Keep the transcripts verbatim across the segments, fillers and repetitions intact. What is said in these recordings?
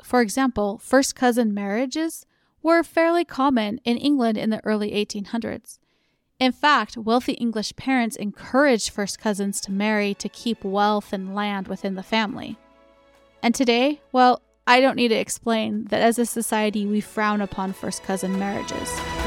For example, first cousin marriages were fairly common in England in the early eighteen hundreds. In fact, wealthy English parents encouraged first cousins to marry to keep wealth and land within the family. And today, well, I don't need to explain that as a society we frown upon first cousin marriages.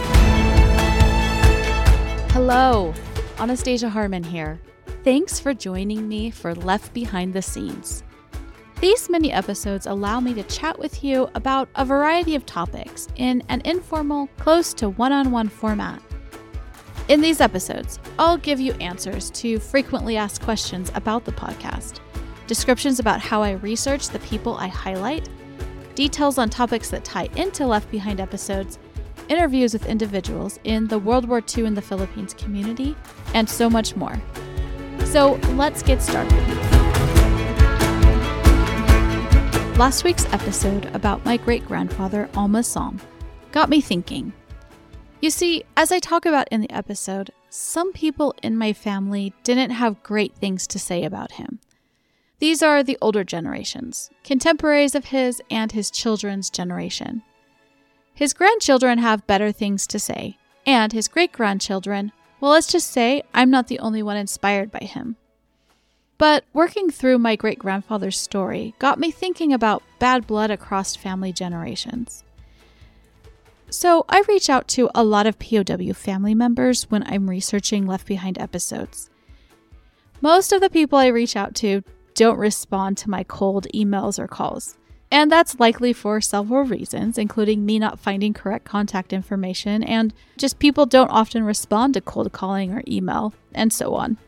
Hello, Anastasia Harmon here. Thanks for joining me for Left Behind the Scenes. These mini episodes allow me to chat with you about a variety of topics in an informal, close to one-on-one format. In these episodes, I'll give you answers to frequently asked questions about the podcast, descriptions about how I research the people I highlight, details on topics that tie into Left Behind episodes, interviews with individuals in the World War Two in the Philippines community, and so much more. So let's get started. Last week's episode about my great-grandfather, Alma Salm, got me thinking. You see, as I talk about in the episode, some people in my family didn't have great things to say about him. These are the older generations, contemporaries of his and his children's generation. His grandchildren have better things to say, and his great-grandchildren, well, let's just say I'm not the only one inspired by him. But working through my great-grandfather's story got me thinking about bad blood across family generations. So I reach out to a lot of P O W family members when I'm researching Left Behind episodes. Most of the people I reach out to don't respond to my cold emails or calls. And that's likely for several reasons, including me not finding correct contact information and just people don't often respond to cold calling or email, and so on.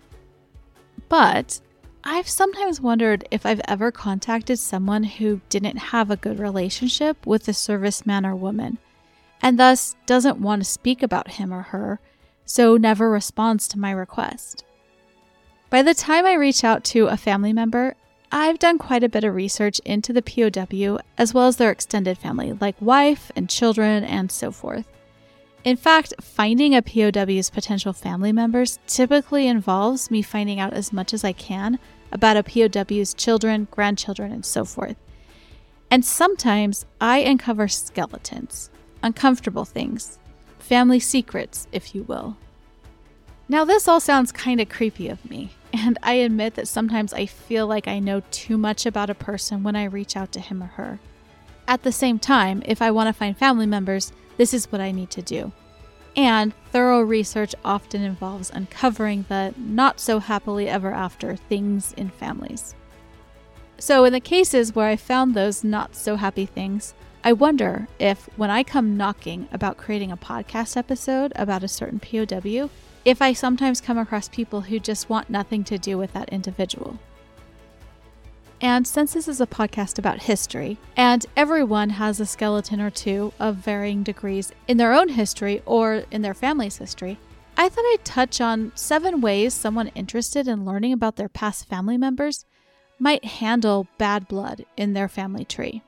But I've sometimes wondered if I've ever contacted someone who didn't have a good relationship with a serviceman or woman, and thus doesn't want to speak about him or her, so never responds to my request. By the time I reach out to a family member, I've done quite a bit of research into the P O W as well as their extended family, like wife and children and so forth. In fact, finding a P O W's potential family members typically involves me finding out as much as I can about a P O W's children, grandchildren, and so forth. And sometimes I uncover skeletons, uncomfortable things, family secrets, if you will. Now, this all sounds kind of creepy of me, and I admit that sometimes I feel like I know too much about a person when I reach out to him or her. At the same time, if I want to find family members, this is what I need to do. And thorough research often involves uncovering the not so happily ever after things in families. So in the cases where I found those not so happy things, I wonder if when I come knocking about creating a podcast episode about a certain P O W, if I sometimes come across people who just want nothing to do with that individual. And since this is a podcast about history, and everyone has a skeleton or two of varying degrees in their own history or in their family's history, I thought I'd touch on seven ways someone interested in learning about their past family members might handle bad blood in their family tree.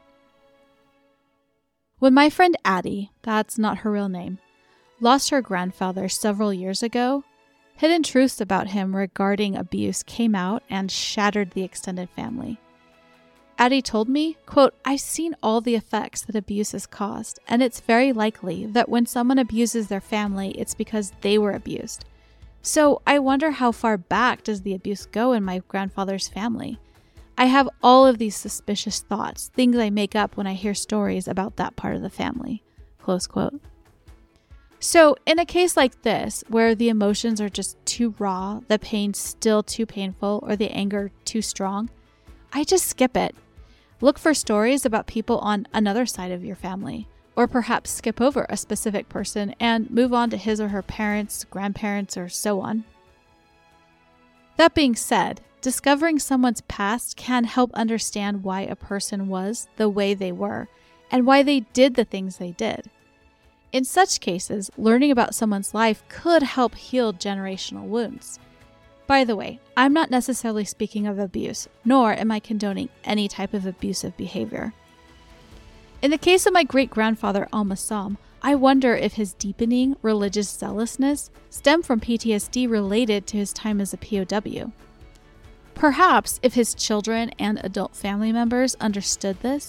When my friend Addie, that's not her real name, lost her grandfather several years ago, hidden truths about him regarding abuse came out and shattered the extended family. Addie told me, quote, "I've seen all the effects that abuse has caused, and it's very likely that when someone abuses their family, it's because they were abused. So I wonder how far back does the abuse go in my grandfather's family? I have all of these suspicious thoughts, things I make up when I hear stories about that part of the family." Close quote. So in a case like this, where the emotions are just too raw, the pain still too painful, or the anger too strong, I just skip it. Look for stories about people on another side of your family, or perhaps skip over a specific person and move on to his or her parents, grandparents, or so on. That being said, discovering someone's past can help understand why a person was the way they were, and why they did the things they did. In such cases, learning about someone's life could help heal generational wounds. By the way, I'm not necessarily speaking of abuse, nor am I condoning any type of abusive behavior. In the case of my great-grandfather Alma Salm, I wonder if his deepening religious zealousness stemmed from P T S D related to his time as a P O W. Perhaps if his children and adult family members understood this,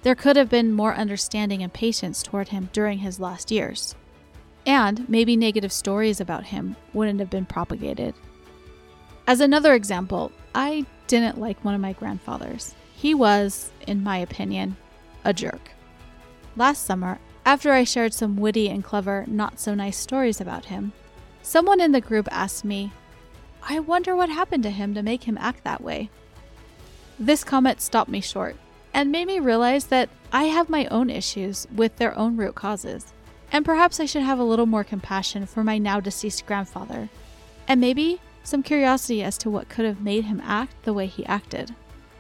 there could have been more understanding and patience toward him during his last years. And maybe negative stories about him wouldn't have been propagated. As another example, I didn't like one of my grandfathers. He was, in my opinion, a jerk. Last summer, after I shared some witty and clever, not-so-nice stories about him, someone in the group asked me, "I wonder what happened to him to make him act that way." This comment stopped me short and made me realize that I have my own issues with their own root causes, and perhaps I should have a little more compassion for my now-deceased grandfather, and maybe some curiosity as to what could have made him act the way he acted.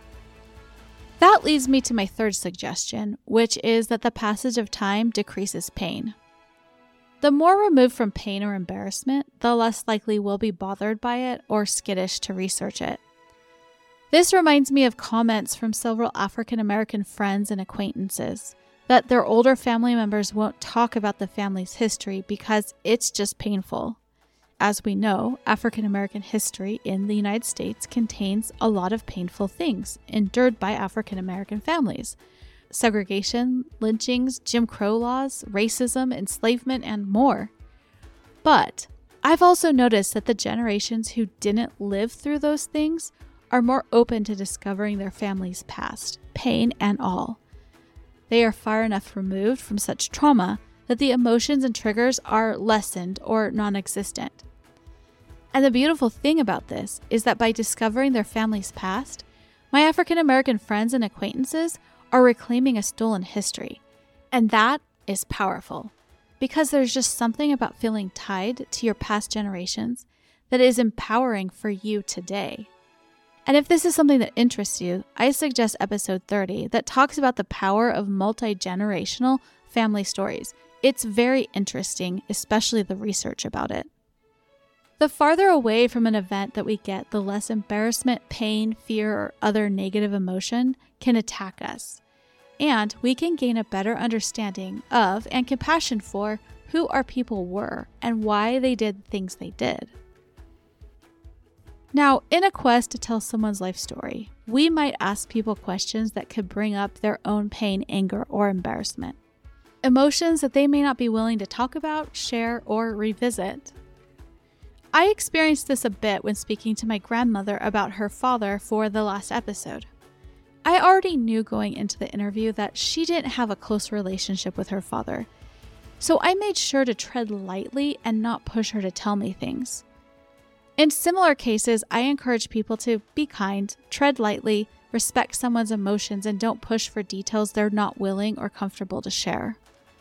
That leads me to my third suggestion, which is that the passage of time decreases pain. The more removed from pain or embarrassment, the less likely we'll be bothered by it or skittish to research it. This reminds me of comments from several African American friends and acquaintances that their older family members won't talk about the family's history because it's just painful. As we know, African American history in the United States contains a lot of painful things endured by African American families. Segregation, lynchings, Jim Crow laws, racism, enslavement, and more. But I've also noticed that the generations who didn't live through those things are more open to discovering their family's past, pain and all. They are far enough removed from such trauma that the emotions and triggers are lessened or non-existent. And the beautiful thing about this is that by discovering their family's past, my African American friends and acquaintances are reclaiming a stolen history. And that is powerful, because there's just something about feeling tied to your past generations that is empowering for you today. And if this is something that interests you, I suggest episode thirty that talks about the power of multi-generational family stories. It's very interesting, especially the research about it. The farther away from an event that we get, the less embarrassment, pain, fear, or other negative emotion can attack us. And we can gain a better understanding of and compassion for who our people were and why they did things they did. Now, in a quest to tell someone's life story, we might ask people questions that could bring up their own pain, anger, or embarrassment. Emotions that they may not be willing to talk about, share, or revisit. I experienced this a bit when speaking to my grandmother about her father for the last episode. I already knew going into the interview that she didn't have a close relationship with her father, so I made sure to tread lightly and not push her to tell me things. In similar cases, I encourage people to be kind, tread lightly, respect someone's emotions, and don't push for details they're not willing or comfortable to share.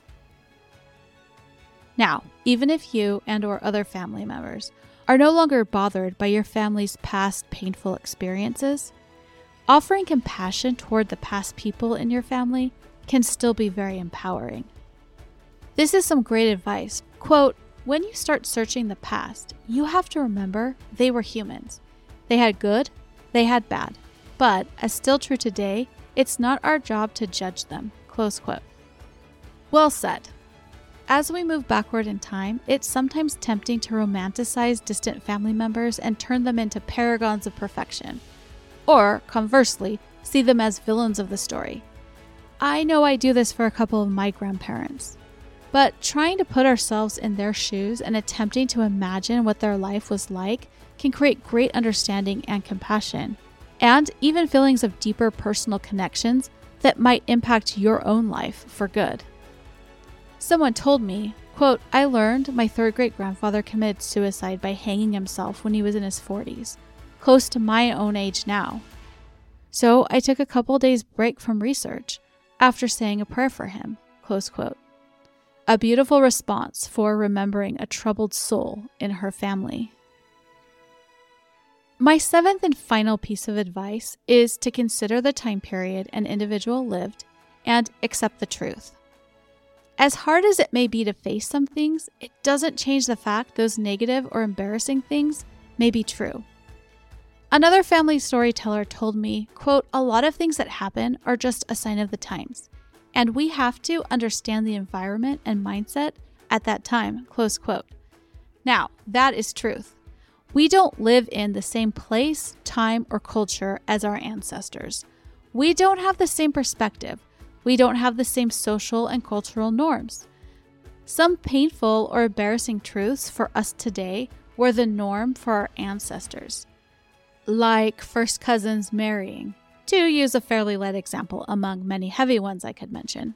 Now, even if you and or other family members are no longer bothered by your family's past painful experiences, offering compassion toward the past people in your family can still be very empowering. This is some great advice. Quote, "When you start searching the past, you have to remember they were humans. They had good, they had bad. But, as still true today, it's not our job to judge them." Close quote. Well said. As we move backward in time, it's sometimes tempting to romanticize distant family members and turn them into paragons of perfection. Or, conversely, see them as villains of the story. I know I do this for a couple of my grandparents. But trying to put ourselves in their shoes and attempting to imagine what their life was like can create great understanding and compassion, and even feelings of deeper personal connections that might impact your own life for good. Someone told me, quote, "I learned my third great-grandfather committed suicide by hanging himself when he was in his forties, close to my own age now. So I took a couple days break from research after saying a prayer for him." Close quote. A beautiful response for remembering a troubled soul in her family. My seventh and final piece of advice is to consider the time period an individual lived and accept the truth. As hard as it may be to face some things, it doesn't change the fact those negative or embarrassing things may be true. Another family storyteller told me, quote, "A lot of things that happen are just a sign of the times, and we have to understand the environment and mindset at that time," close quote. Now, that is truth. We don't live in the same place, time, or culture as our ancestors. We don't have the same perspective. We don't have the same social and cultural norms. Some painful or embarrassing truths for us today were the norm for our ancestors, like first cousins marrying, to use a fairly light example among many heavy ones I could mention.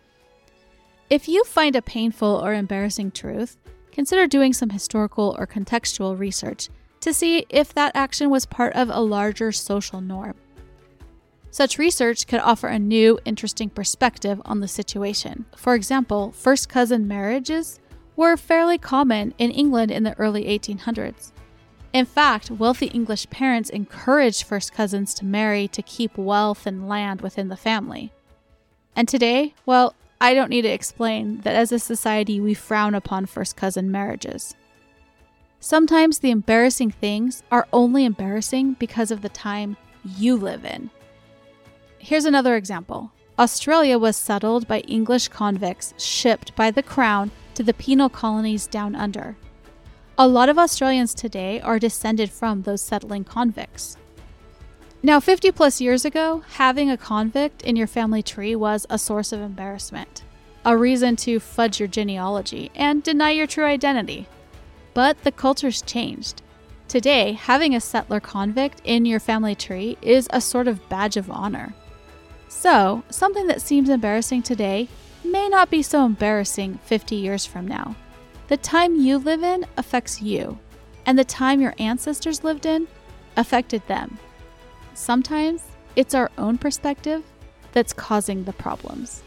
If you find a painful or embarrassing truth, consider doing some historical or contextual research to see if that action was part of a larger social norm. Such research could offer a new, interesting perspective on the situation. For example, first cousin marriages were fairly common in England in the early eighteen hundreds. In fact, wealthy English parents encouraged first cousins to marry to keep wealth and land within the family. And today, well, I don't need to explain that as a society we frown upon first cousin marriages. Sometimes the embarrassing things are only embarrassing because of the time you live in. Here's another example. Australia was settled by English convicts shipped by the Crown to the penal colonies down under. A lot of Australians today are descended from those settling convicts. Now, fifty plus years ago, having a convict in your family tree was a source of embarrassment, a reason to fudge your genealogy and deny your true identity. But the culture's changed. Today, having a settler convict in your family tree is a sort of badge of honor. So, something that seems embarrassing today may not be so embarrassing fifty years from now. The time you live in affects you, and the time your ancestors lived in affected them. Sometimes it's our own perspective that's causing the problems.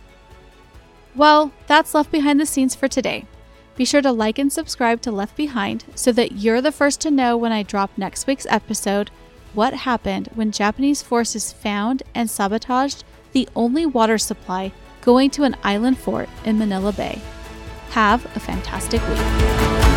Well, that's Left Behind the Scenes for today. Be sure to like and subscribe to Left Behind so that you're the first to know when I drop next week's episode, what happened when Japanese forces found and sabotaged the only water supply going to an island fort in Manila Bay. Have a fantastic week.